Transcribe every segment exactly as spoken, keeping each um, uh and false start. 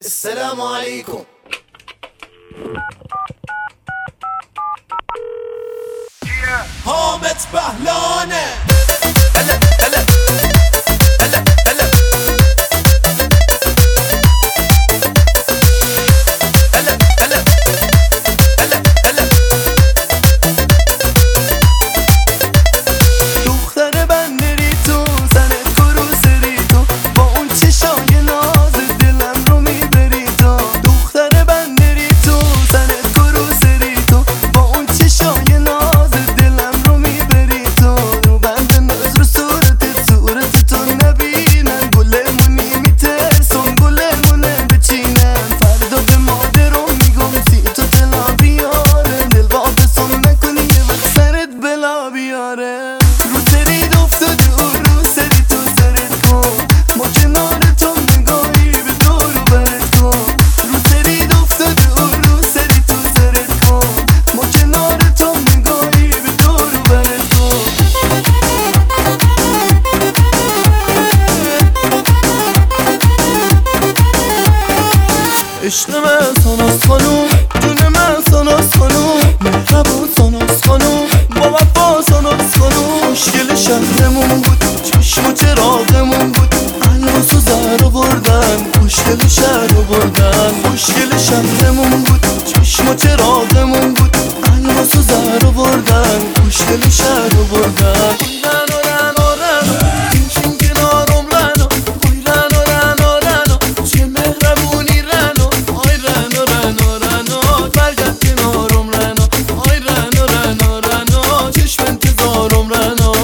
السلام عليكم. حامد بهلانه. هلا هلا هلا هلا هلا هلا هلا هلا. دختر بندری تو زنت کروسری تو، با اون چشای نازت دلم رو میبری تو. دختر بندری تو زنت کروسری تو، با اون چشای نازت دلم رو میبری تو. رو بند نظر صورتت صورت تو نبینم، گلمونی میترسم گلمونه بچینم. فردا به مادرم میگم سی تو تلا بیاره، دل واپسم نکنی یه وقت سرت بلا بیاره. رو سرید افتاده و رو سری تو سرت کن، ما کنار تو نگاهی به دور و برت کن. رو سرید افتاده و رو سری تو سرت کن، ما کنار تو نگاهی به دور و برت کن. عشق من ساناس خانوم، جون من ساناس خانوم، مهربون ساناس خانوم، با وفا ساناس خانوم. مشکل شهرمون بود، چشم و چراغمون بود، الماس و زهر آوردن، مشکل شهر آوردن. مشکل شهرمون بود، چشم و چراغمون بود، الماس و زهر آوردن، مشکل شهر آوردن. رنو رنو رنو این کنارم رنو، وای رنو رنو رنو چه مهربونی رنو. آی رنو رنو رنو برگرد کنارم رنو، آی رنو رنو رنو چشم انتظارم رنو.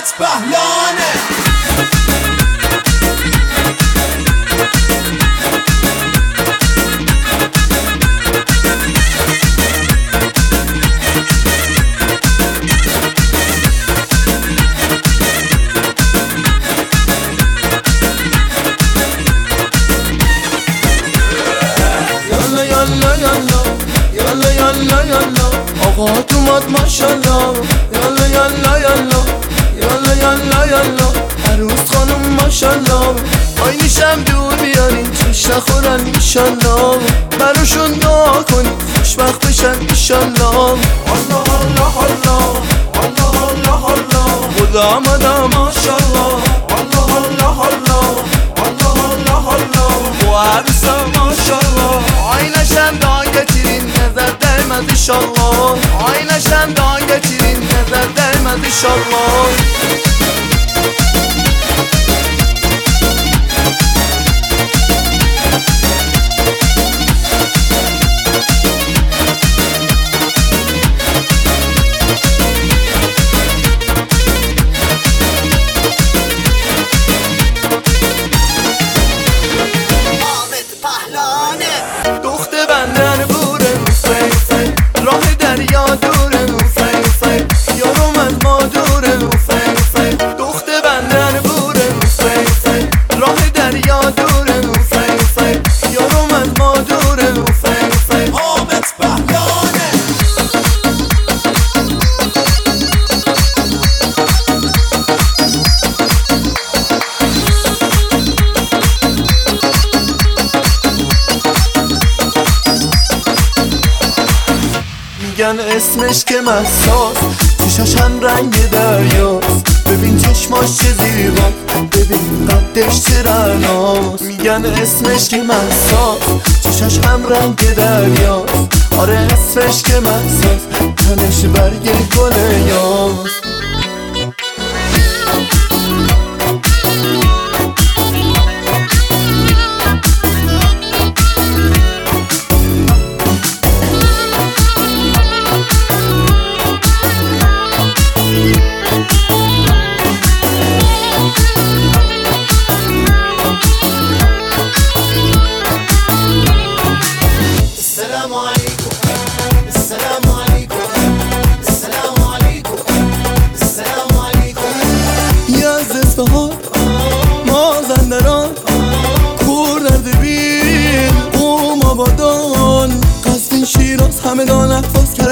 حامد پهلانه. یالا یالا یالا آقا تو ماد ماشالله. یالا یالا یالا یالا یالا یالا عروس خانم ماشالله. آینشم دور بیارین چش نخورن ایشالله. براشون دعا کنین خوشبخت بشن ایشالله. الله الله الله الله الله الله خدا آمده ماشالله. الله الله الله الله الله الله و عروسا ماشالله. آینشم دعا گتیرین نظر درمد ایشالله. آینشم دعا گتیرین نظر درمد ایشالله. میگن اسمش که مساس، چشاش هم رنگ دریاست. ببین چشماش چه زیبا، ببین قدش چه رعناست. میگن اسمش که مساس، چشاش هم رنگ دریاست. آره اسمش که مساس، تنش برگ گل یاست. مازندران کور درد بین اوم آبادان قصد شیراز همه دان احفاظ کرد